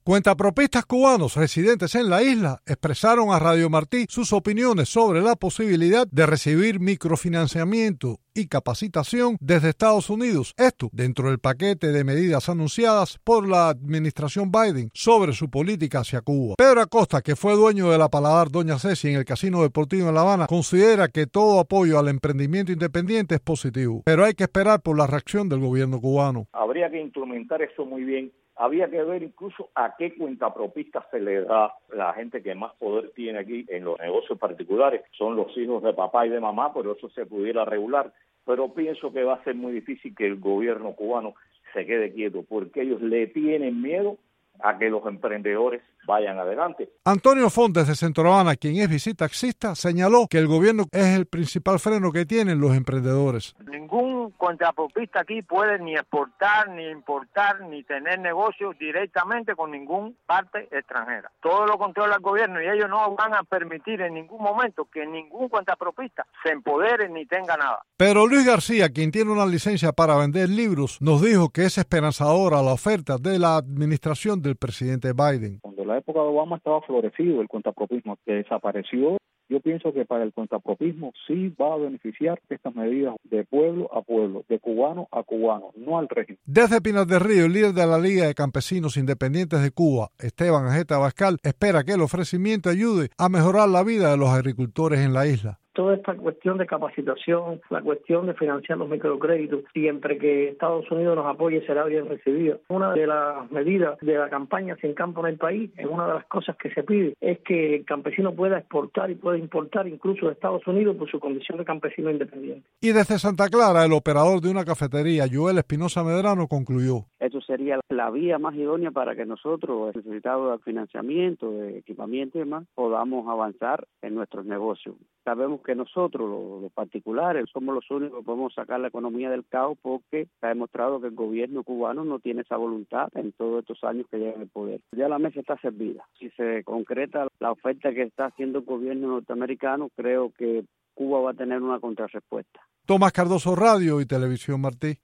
Cuentapropistas cubanos residentes en la isla expresaron a Radio Martí sus opiniones sobre la posibilidad de recibir microfinanciamiento y capacitación desde Estados Unidos, esto dentro del paquete de medidas anunciadas por la administración Biden sobre su política hacia Cuba. Pedro Acosta, que fue dueño de la Paladar Doña Ceci en el Casino Deportivo en La Habana, considera que todo apoyo al emprendimiento independiente es positivo, pero hay que esperar por la reacción del gobierno cubano. Habría que instrumentar eso muy bien. Había que ver incluso a qué cuentapropistas se le da. La gente que más poder tiene aquí en los negocios particulares son los hijos de papá y de mamá, por eso se pudiera regular. Pero pienso que va a ser muy difícil que el gobierno cubano se quede quieto, porque ellos le tienen miedo a que los emprendedores vayan adelante. Antonio Fontes de Centro Habana, quien es visitaxista, señaló que el gobierno es el principal freno que tienen los emprendedores. Ningún contrapropista aquí puede ni exportar, ni importar, ni tener negocios directamente con ningún parte extranjera. Todo lo controla el gobierno y ellos no van a permitir en ningún momento que ningún contrapropista se empodere ni tenga nada. Pero Luis García, quien tiene una licencia para vender libros, nos dijo que es esperanzadora la oferta de la administración del presidente Biden. Cuando la época de Obama estaba florecido el contrapropismo, que desapareció. Yo pienso que para el contrapropismo sí va a beneficiar estas medidas de pueblo a pueblo, de cubano a cubano, no al régimen. Desde Pinar del Río, el líder de la Liga de Campesinos Independientes de Cuba, Esteban Ajeta Abascal, espera que el ofrecimiento ayude a mejorar la vida de los agricultores en la isla. Toda esta cuestión de capacitación, la cuestión de financiar los microcréditos, siempre que Estados Unidos nos apoye será bien recibido. Una de las medidas de la campaña Sin Campo en el País, en una de las cosas que se pide, es que el campesino pueda exportar y pueda importar incluso de Estados Unidos por su condición de campesino independiente. Y desde Santa Clara, el operador de una cafetería, Joel Espinosa Medrano, concluyó. Esto sería la vía más idónea para que nosotros, necesitados de financiamiento, de equipamiento y demás, podamos avanzar en nuestros negocios. Sabemos que nosotros, los particulares, somos los únicos que podemos sacar la economía del caos porque se ha demostrado que el gobierno cubano no tiene esa voluntad en todos estos años que lleva en el poder. Ya la mesa está servida. Si se concreta la oferta que está haciendo el gobierno norteamericano, creo que Cuba va a tener una contrarrespuesta. Tomás Cardoso, Radio y Televisión Martí.